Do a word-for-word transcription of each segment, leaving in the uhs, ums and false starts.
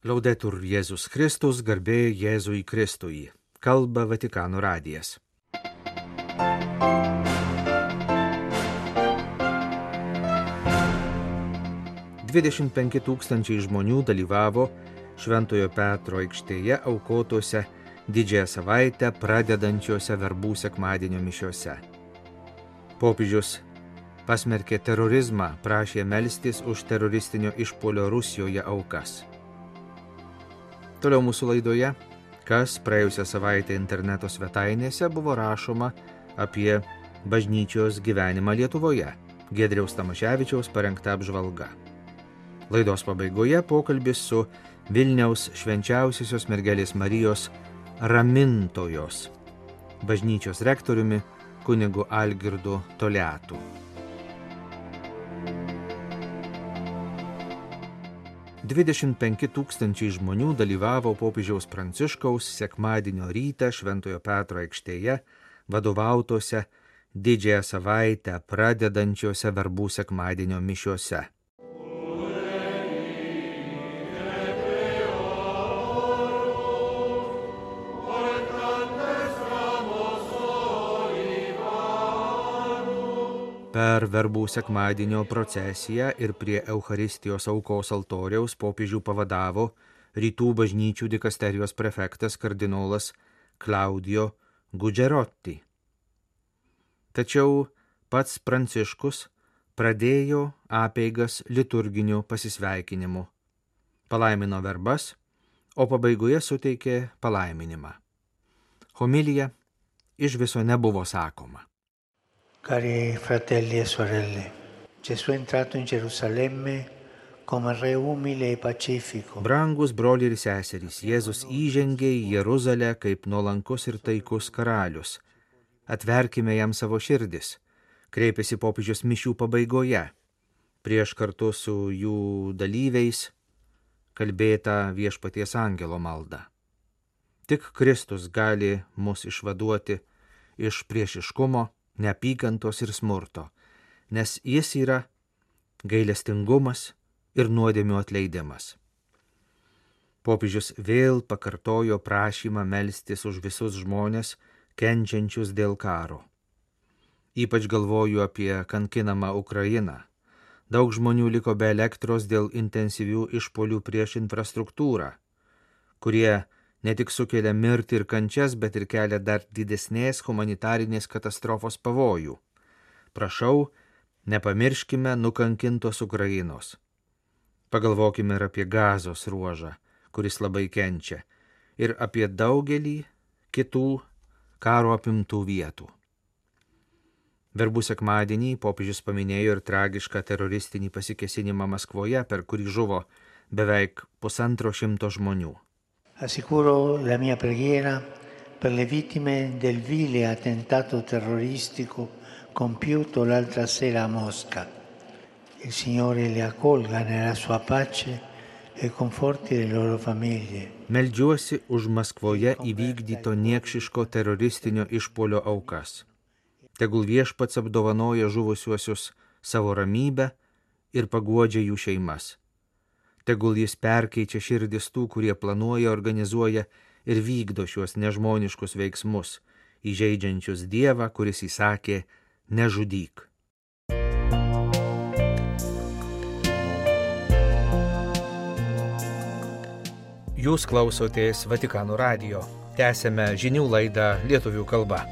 Laudetur Jėzus Kristus, garbė Jėzui Kristui. Kalba Vatikano radijas. dvidešimt penki tūkstančiai žmonių dalyvavo Šventojo Petro aikštėje aukotose Didžiąją savaitę pradedančiose verbų sekmadienio mišiose. Popiežius pasmerkė terorizmą, prašė melstis už teroristinio išpuolio Rusijoje aukas. Toliau mūsų laidoje, kas praėjusią savaitę interneto svetainėse buvo rašoma apie bažnyčios gyvenimą Lietuvoje. Giedriaus Tamaševičiaus parengta apžvalga. Laidos pabaigoje pokalbis su Vilniaus švenčiausiosios mergelės Marijos ramintojos bažnyčios rektoriumi kunigu Algirdu Toliatu. dvidešimt penki tūkstančiai žmonių dalyvavo popiežiaus Pranciškaus sekmadienio rytą Šventojo Petro aikštėje vadovautose Didžiąją savaitę pradedančiose verbų sekmadienio mišiose. Per verbų sekmadienio procesiją ir prie Eucharistijos aukos altoriaus popiežių pavadavo Rytų bažnyčių dikasterijos prefektas kardinolas Claudio Gugerotti. Tačiau pats Pranciškus pradėjo apeigas liturginiu pasisveikinimu, palaimino verbas, o pabaigoje suteikė palaiminimą. Homilija iš viso nebuvo sakoma. Cari fratelli e sorelle, Gesù è entrato in Gerusalemme come re umile e pacifico. Brangus broliai ir seserys, Jėzus įžengė į Jeruzalę kaip nuolankus ir taikus karalius. Atverkime jam savo širdis, kreipėsi popiežius mišių pabaigoje. Prieš kartu su jų dalyviais kalbėta viešpaties angelo malda. Tik Kristus gali mus išvaduoti iš priešiškumo, neapykantos ir smurto, nes jis yra gailestingumas ir nuodėmių atleidimas. Popiežius vėl pakartojo prašymą melstis už visus žmones, kenčiančius dėl karo. Ypač galvoju apie kankinamą Ukrainą. Daug žmonių liko be elektros dėl intensyvių išpuolių prieš infrastruktūrą, kurie ne tik sukelia mirtį ir kančias, bet ir kelia dar didesnės humanitarinės katastrofos pavojų. Prašau, nepamirškime nukankintos Ukrainos. Pagalvokime ir apie Gazos ruožą, kuris labai kenčia, ir apie daugelį kitų karo apimtų vietų. Verbų sekmadienį popiežius paminėjo ir tragišką teroristinį pasikėsinimą Maskvoje, per kurį žuvo beveik pusantro šimto žmonių. Assicuro la mia preghiera per le vittime del vile attentato terroristico compiuto l'altra sera a Mosca. Il Signore le accolga nella sua pace e conforti le loro famiglie. Meldžiuosi už Maskvoje įvykdyto niekšiško teroristinio išpuolio aukas. Tegul viešpats apdovanoja žuvusiuosius savo ramybę ir paguodžia jų šeimas. Tegul jis perkeičia širdis tų, kurie planuoja, organizuoja ir vykdo šiuos nežmoniškus veiksmus, įžeidžiančius Dievą, kuris įsakė nežudyk. Jūs klausotės Vatikano radijo. Tęsiame žinių laidą lietuvių kalba.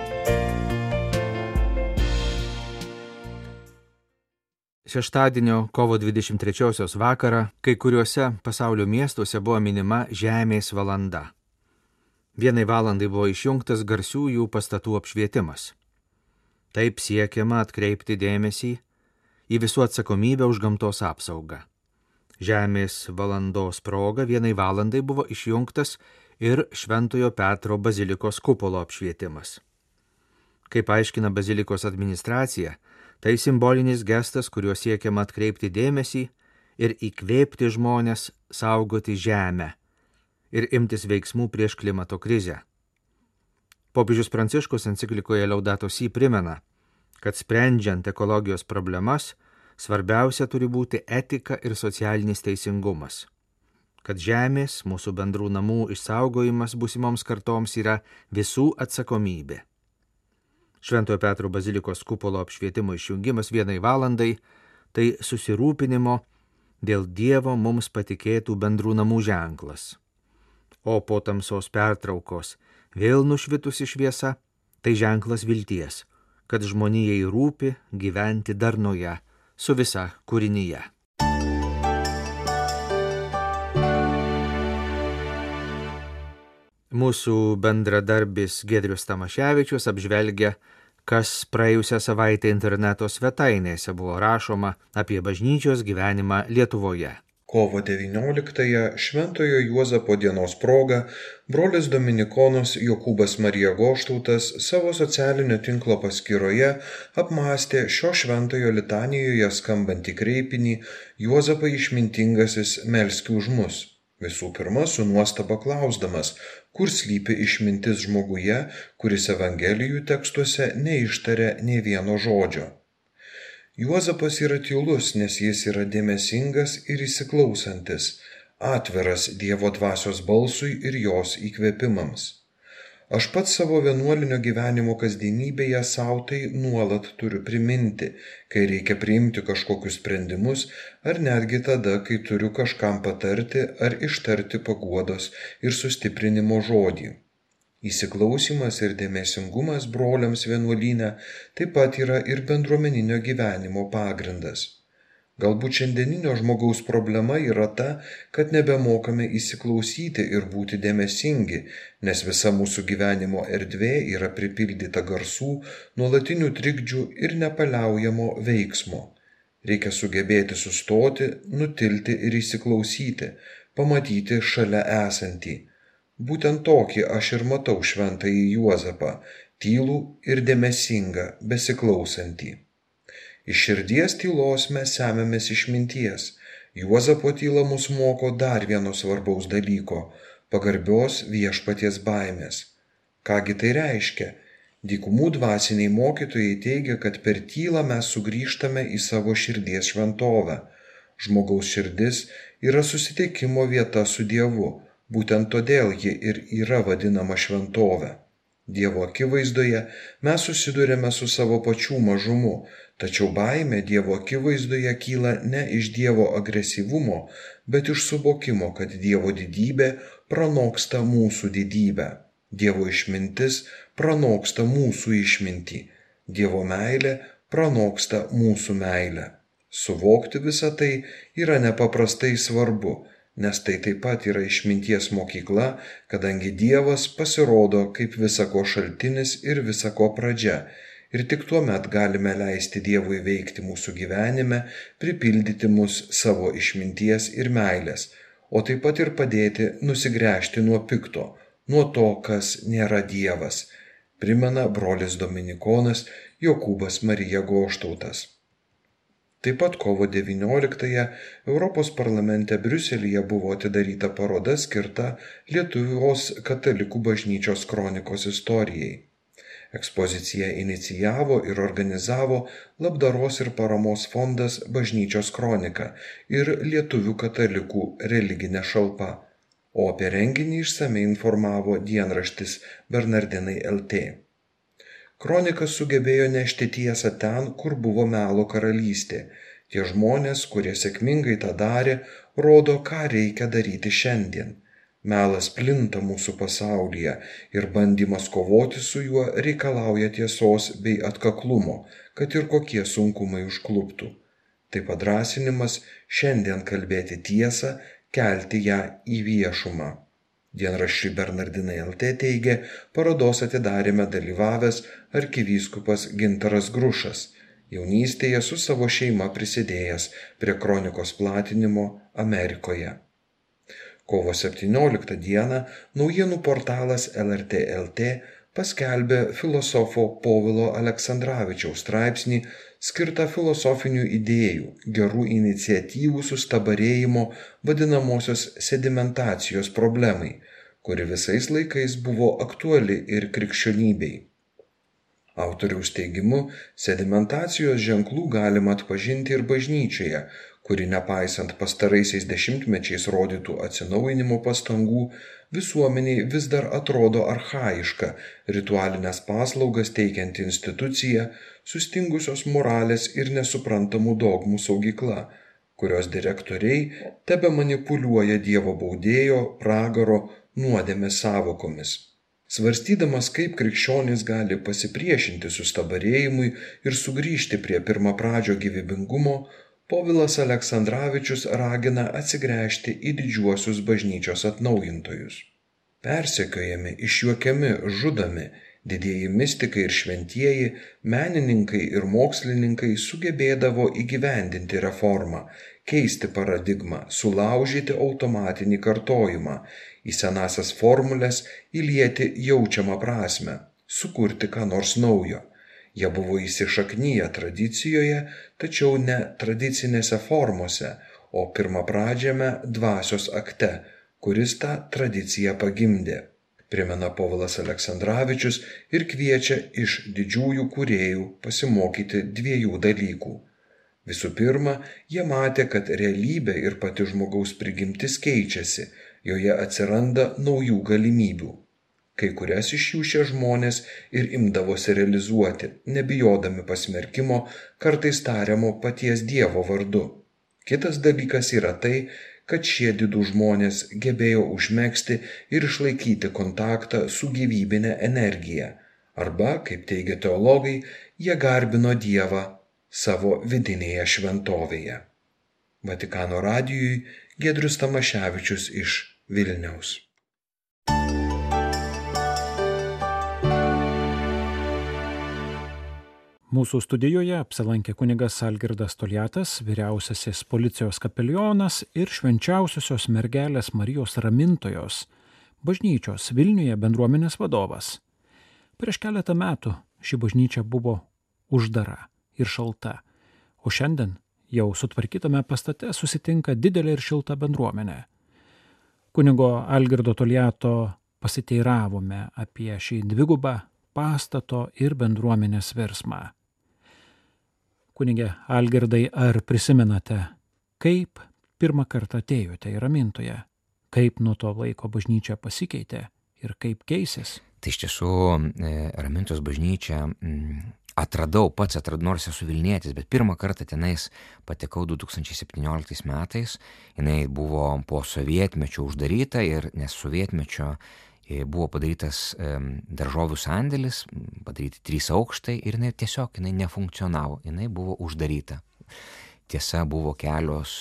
Šeštadienio kovo dvidešimt trečiosios vakarą kai kuriuose pasaulio miestuose buvo minima Žemės valanda. Vienai valandai buvo išjungtas garsiųjų pastatų apšvietimas. Taip siekiama atkreipti dėmesį į visų atsakomybę už gamtos apsaugą. Žemės valandos proga vienai valandai buvo išjungtas ir Šventojo Petro bazilikos kupolo apšvietimas. Kaip aiškina bazilikos administracija, tai simbolinis gestas, kuriuo siekiama atkreipti dėmesį ir įkvėpti žmonės saugoti žemę ir imtis veiksmų prieš klimato krizę. Popiežius Pranciškus enciklikoje Laudato Si primena, kad sprendžiant ekologijos problemas, svarbiausia turi būti etika ir socialinis teisingumas. kad žemės, mūsų bendrų namų išsaugojimas būsimoms kartoms yra visų atsakomybė. Šventojo Petro bazilikos kupolo apšvietimo išjungimas vienai valandai – tai susirūpinimo dėl Dievo mums patikėtų bendrų namų ženklas. O po tamsos pertraukos vėl nušvitusi šviesa – tai ženklas vilties, kad žmonijai rūpi gyventi darnoje su visa kūrinyje. Mūsų bendradarbis Giedrius Tamaševičius apžvelgia, kas praėjusią savaitę interneto svetainėse buvo rašoma apie bažnyčios gyvenimą Lietuvoje. Kovo devynioliktąją Šventojo Juozapo dienos proga brolis dominikonas Jokūbas Marija Goštautas savo socialinio tinklo paskyroje apmąstė šio šventojo litanijoje skambantį kreipinį Juozapai išmintingasis melski už mus. Visų pirma, su nuostaba klausdamas, kur slypi išmintis žmoguje, kuris evangelijų tekstuose neištaria nė vieno žodžio. Juozapas yra tylus, nes jis yra dėmesingas ir įsiklausantis, atviras Dievo dvasios balsui ir jos įkvėpimams. Aš pats savo vienuolinio gyvenimo kasdienybėje sau tai nuolat turiu priminti, kai reikia priimti kažkokius sprendimus, ar netgi tada, kai turiu kažkam patarti ar ištarti paguodos ir sustiprinimo žodį. Įsiklausimas ir dėmesingumas broliams vienuolyne taip pat yra ir bendruomeninio gyvenimo pagrindas. Galbūt šiandieninio žmogaus problema yra ta, kad nebemokame įsiklausyti ir būti dėmesingi, nes visa mūsų gyvenimo erdvė yra pripildyta garsų, nuolatinių trikdžių ir nepaliaujamo veiksmo. Reikia sugebėti sustoti, nutilti ir įsiklausyti, pamatyti šalia esantį. Būtent tokį aš ir matau šventąjį Juozapą, tylų ir dėmesingą, besiklausantį. Iš širdies tylos mes semiamės išminties. Juozapo tyla mus moko dar vieno svarbaus dalyko – pagarbios viešpaties baimės. Kągi tai reiškia? Dykumų dvasiniai mokytojai teigia, kad per tylą mes sugrįžtame į savo širdies šventovę. Žmogaus širdis yra susitikimo vieta su Dievu. Būtent todėl ji ir yra vadinama šventove. Dievo akivaizdoje mes susidurėme su savo pačių mažumu, tačiau baimė Dievo akivaizdoje kyla ne iš Dievo agresyvumo, bet iš suvokimo, kad Dievo didybė pranoksta mūsų didybę. Dievo išmintis pranoksta mūsų išmintį. Dievo meilė pranoksta mūsų meilę. Suvokti visą tai yra nepaprastai svarbu, nes tai taip pat yra išminties mokykla, kadangi Dievas pasirodo kaip visako šaltinis ir visako pradžia, ir tik tuomet galime leisti Dievui veikti mūsų gyvenime, pripildyti mus savo išminties ir meilės, o taip pat ir padėti nusigręžti nuo pikto, nuo to, kas nėra Dievas, primena brolis dominikonas Jokūbas Marija Goštautas. Taip pat kovo devynioliktąją Europos parlamente Briuselyje buvo atidaryta paroda skirta Lietuvos katalikų bažnyčios kronikos istorijai. Ekspoziciją inicijavo ir organizavo Labdaros ir paramos fondas Bažnyčios kronika ir Lietuvių katalikų religinė šalpa, o apie renginį išsamiai informavo dienraštis Bernardinai L T. Kronikas sugebėjo nešti tiesą ten, kur buvo melo karalystė. Tie žmonės, kurie sėkmingai tą darė, rodo, ką reikia daryti šiandien. Melas plinta mūsų pasaulyje ir bandymas kovoti su juo reikalauja tiesos bei atkaklumo, kad ir kokie sunkumai užkluptų. Tai padrąsinimas šiandien kalbėti tiesą, kelti ją į viešumą. Dienraščiui Bernardinai L T teigė parodos atidaryme dalyvavęs arkivyskupas Gintaras Grušas, jaunystėje su savo šeima prisidėjęs prie kronikos platinimo Amerikoje. Kovo septynioliktą dieną naujienų portalas L R T L T paskelbė filosofo Povilo Aleksandravičiaus straipsnį skirtą filosofinių idėjų, gerų iniciatyvų sustabarėjimo vadinamosios sedimentacijos problemai, kuri visais laikais buvo aktuali ir krikščionybei. Autoriaus teigimu, sedimentacijos ženklų galima atpažinti ir bažnyčioje, kuri nepaisant pastaraisiais dešimtmečiais rodytų atsinaujinimo pastangų, visuomeniai vis dar atrodo archaiška, ritualinės paslaugas teikianti institucija, sustingusios moralės ir nesuprantamų dogmų saugykla, kurios direktoriai tebe manipuliuoja Dievo baudėjo, pragaro, nuodėmės sąvokomis. Svarstydamas, kaip krikščionys gali pasipriešinti sustabarėjimui ir sugrįžti prie pirmapradžio gyvybingumo, Povilas Aleksandravičius ragina atsigręžti į didžiuosius bažnyčios atnaujintojus. Persekiojami, išjuokiami, žudomi, didieji mistikai ir šventieji, menininkai ir mokslininkai sugebėdavo įgyvendinti reformą, keisti paradigmą, sulaužyti automatinį kartojimą, į senasias formulės įlieti jaučiamą prasmę, sukurti ką nors naujo. Jie buvo įsišaknyję tradicijoje, tačiau ne tradicinėse formose, o pirmapradžiame dvasios akte, kuris tą tradiciją pagimdė, primena Povilas Aleksandravičius ir kviečia iš didžiųjų kūrėjų pasimokyti dviejų dalykų. Visų pirma, jie matė, kad realybė ir pati žmogaus prigimtis keičiasi, joje atsiranda naujų galimybių. Kai kurias iš jų šie žmonės ir imdavosi realizuoti, nebijodami pasmerkimo, kartais tariamo paties Dievo vardu. Kitas dalykas yra tai, kad šie didų žmonės gebėjo užmegzti ir išlaikyti kontaktą su gyvybine energija, arba, kaip teigia teologai, jie garbino Dievą savo vidinėje šventovėje. Vatikano radijui Giedrius Tamaševičius iš Vilniaus. Mūsų studijoje apsilankė kunigas Algirdas Toliatas, vyriausiasis policijos kapelionas ir švenčiausiosios mergelės Marijos Ramintojos bažnyčios Vilniuje bendruomenės vadovas. Prieš keletą metų ši bažnyčia buvo uždara ir šalta, o šiandien jau sutvarkytame pastate susitinka didelė ir šilta bendruomenė. Kunigo Algirdo Toliato pasiteiravome apie šį dvigubą pastato ir bendruomenės virsmą. Kunige Algirdai, ar prisimenate, kaip pirmą kartą atėjote į Ramintoją, kaip nuo to laiko bažnyčia pasikeitė ir kaip keisis? Tai iš tiesų Ramintojos bažnyčią atradau, pats atradau, nors esu Vilnietis, bet pirmą kartą tenais patekau du tūkstančiai septynioliktais metais. Jinai buvo po sovietmečio uždaryta ir nes sovietmečio buvo padarytas daržovių sandėlis, padaryti trys aukštai ir jinai tiesiog jinai nefunkcionavo, jinai buvo uždaryta. Tiesa, buvo kelios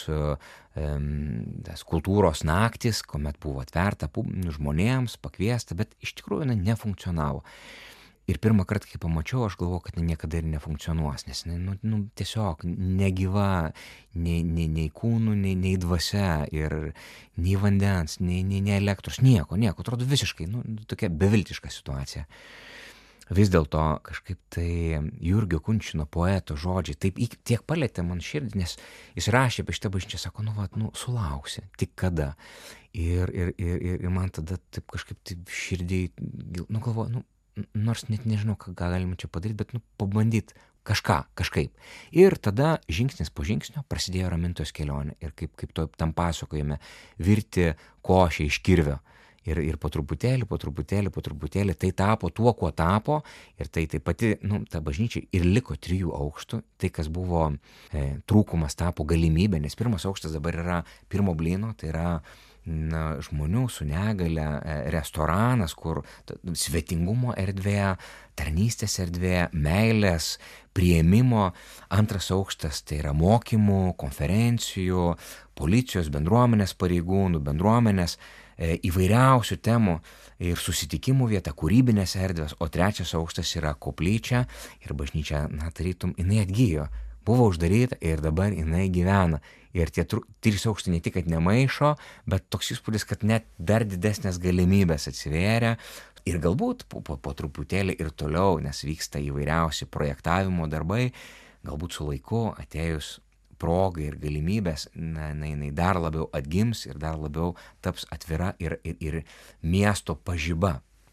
tas kultūros naktis, kuomet buvo atverta žmonėms, pakviesta, bet iš tikrųjų jinai nefunkcionavo. Ir pirmą kartą, kai pamačiau, aš galvojau, kad jinai niekada ir nefunkcionuos, nes jinai nu, nu, tiesiog negyva nei, nei, nei kūnų, nei, nei dvasia, ir nei vandens, nei, nei, nei elektros, nieko, nieko, atrodo visiškai, nu, tokia beviltiška situacija. Vis dėlto kažkaip tai Jurgio Kunčino poeto žodžiai taip tiek palėtė man širdį, nes jis rašė apie šitą bažnyčią, sako, nu, va, nu, sulauksi, tik kada. Ir, ir, ir, ir man tada taip kažkaip taip širdį, nu, galvoju, nu, nors net nežinau, ką galima čia padaryti, bet nu, pabandyti kažką, kažkaip. Ir tada žingsnis po žingsnio prasidėjo Ramintojos kelionė. Ir kaip, kaip to, tam pasakojame, virti košę iš kirvio. Ir, ir po truputėlį, po truputėlį, po truputėlį tai tapo tuo, kuo tapo. Ir tai taip pati, nu, ta bažnyčia ir liko trijų aukštų. Tai, kas buvo e, trūkumas, tapo galimybė, nes pirmas aukštas dabar yra pirmo blyno, tai yra na, žmonių su negale, restoranas, kur svetingumo erdvė, tarnystės erdvė, meilės, priėmimo. Antras aukštas tai yra mokymų, konferencijų, policijos, bendruomenės pareigūnų, bendruomenės įvairiausių temų ir susitikimų vieta, kūrybinės erdvės. O trečias aukštas yra koplyčia ir bažnyčia, na, tarytum, jinai atgyjo. Buvo uždaryta ir dabar jinai gyvena. Ir tie trys aukštai ne tik, kad nemaišo, bet toks įspūdis, kad net dar didesnės galimybės atsivėrė. Ir galbūt po, po, po truputėlį ir toliau, nes vyksta įvairiausi projektavimo darbai, galbūt su laiku atėjus progai ir galimybės, na, jinai dar labiau atgims ir dar labiau taps atvira ir, ir, ir miesto pažiba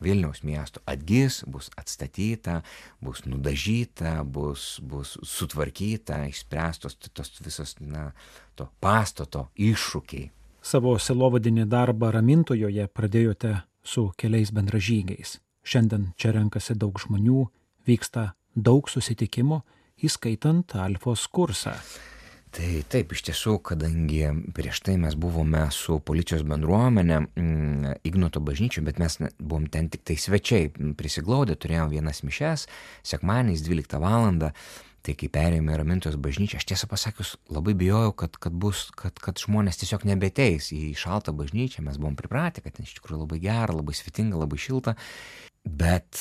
Vilniaus miesto atgis, bus atstatyta, bus nudažyta, bus, bus sutvarkyta, išspręstos tos visos, na, to pastato iššūkiai. Savo sielovadinį darbą Ramintojoje pradėjote su keliais bendražygiais. Šiandien čia renkasi daug žmonių, vyksta daug susitikimų, įskaitant Alfos kursą. Tai taip, iš tiesų, kadangi prieš tai mes buvome su policijos bendruomenė mm, Ignoto bažnyčioje, bet mes buvom ten tik tai svečiai prisiglaudę, turėjom vienas mišes, sekmadieniais dvyliktą valandą, tai kai perėjome į Ramintojos bažnyčią, aš tiesą pasakius labai bijojau, kad, kad, bus, kad, kad žmonės tiesiog nebeteis į šaltą bažnyčią, mes buvom pripratę, kad ten iš tikrųjų labai gera, labai svetinga, labai šilta, bet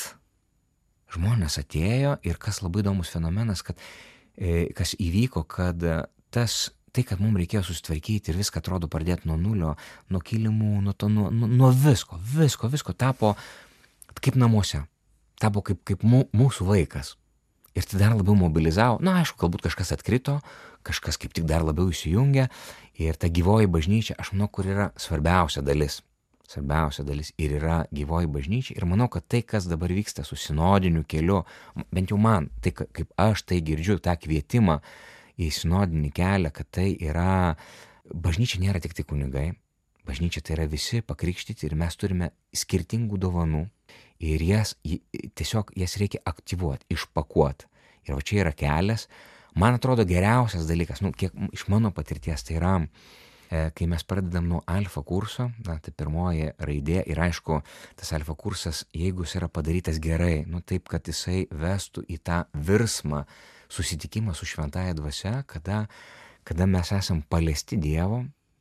žmonės atėjo ir kas labai įdomus fenomenas, kad e, kas įvyko, kad tas, tai, kad mums reikėjo susitvarkyti ir viską atrodo pradėti nuo nulio, nuo kilimų, nuo, to, nuo, nuo visko, visko, visko tapo kaip namuose, tapo kaip, kaip mū, mūsų vaikas. Ir tai dar labiau mobilizavo, na aišku, galbūt kažkas atkrito, kažkas kaip tik dar labiau įsijungia ir ta gyvoji bažnyčia, aš manau, kur yra svarbiausia dalis. Svarbiausia dalis ir yra gyvoji bažnyčia ir manau, kad tai, kas dabar vyksta su sinodiniu keliu, bent jau man, tai kaip aš tai girdžiu, tą kvietimą į sinodinį kelią, kad tai yra, bažnyčia nėra tik tai kunigai, bažnyčia tai yra visi pakrikštyti ir mes turime skirtingų dovanų ir jas, tiesiog jas reikia aktyvuoti, išpakuoti. Ir va čia yra kelias, man atrodo geriausias dalykas, nu, kiek iš mano patirties tai yra, kai mes pradedam nuo alfa kurso, na, tai pirmoji raidė ir aišku, tas alfa kursas, jeigu jis yra padarytas gerai, nu taip, kad jisai vestų į tą virsmą, susitikimą su šventąja dvasia, kada, kada mes esam paliesti Dievo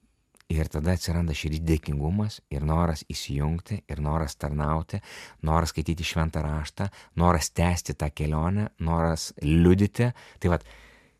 ir tada atsiranda širdį dėkingumas ir noras įsijungti ir noras tarnauti, noras skaityti šventą raštą, noras tęsti tą kelionę, noras liudyti. Tai vat,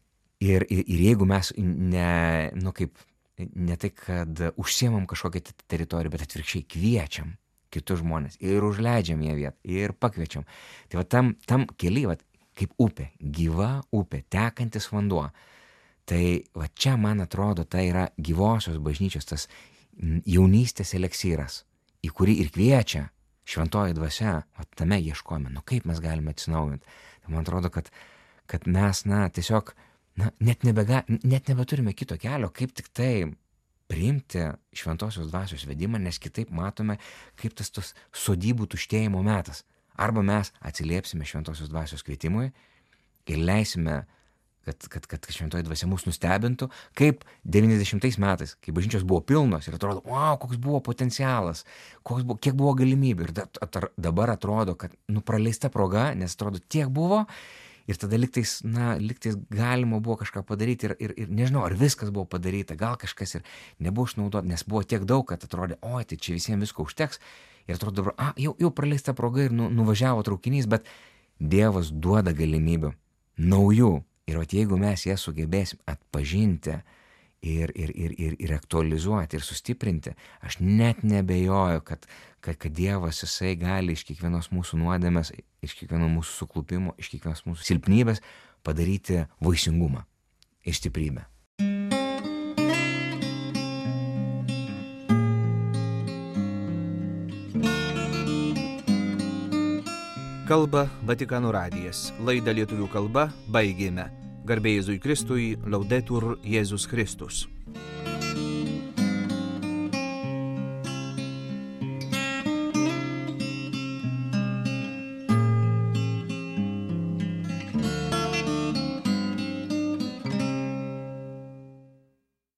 ir, ir, ir jeigu mes ne, nu kaip, ne tai, kad užsiemam kažkokią teritoriją, bet atvirkščiai kviečiam kitus žmonės ir užleidžiam ją vietą ir pakviečiam. Tai va tam, tam keliai, va, kaip upė, gyva upė, tekantis vanduo. Tai va čia, man atrodo, tai yra gyvosios bažnyčios tas jaunystės eleksyras, į kurį ir kviečia šventoji dvasia, va tame ieškome, nu kaip mes galime atsinaujinti. Tai man atrodo, kad, kad mes, na, tiesiog, na, net, nebega, net nebeturime kito kelio, kaip tik tai priimti šventosios dvasios vedimą, nes kitaip matome, kaip tas tos sodybų tuštėjimo metas. Arba mes atsiliepsime šventosios dvasios kvietimui ir leisime, kad, kad, kad šventoji dvasia mus nustebintų, kaip devyniasdešimtais metais, kai bažnyčios buvo pilnos ir atrodo, wow, koks buvo potencialas, koks buvo, kiek buvo galimybių. Ir da, at, dabar atrodo, kad nu, praleista proga, nes atrodo tiek buvo ir tada liktais, na, liktais galima buvo kažką padaryti ir, ir, ir nežinau, ar viskas buvo padaryta, gal kažkas ir nebuvo išnaudota, nes buvo tiek daug, kad atrodė, oi, tai čia visiems visko užteks. Ir atrodo dabar, a, jau, jau praleista proga ir nu, nuvažiavo traukinys, bet Dievas duoda galimybių naujų. Ir vat jeigu mes jas sugebėsim atpažinti ir, ir, ir, ir, ir aktualizuoti ir sustiprinti, aš net nebejoju, kad, kad, kad Dievas jisai gali iš kiekvienos mūsų nuodėmės, iš kiekvieno mūsų suklupimo, iš kiekvienos mūsų silpnybės padaryti vaisingumą ir stiprybę. Kalba Vatikano radijas. Laidą lietuvių kalba baigėme. Garbė Jėzui Kristui, Laudetur Jėzus Kristus.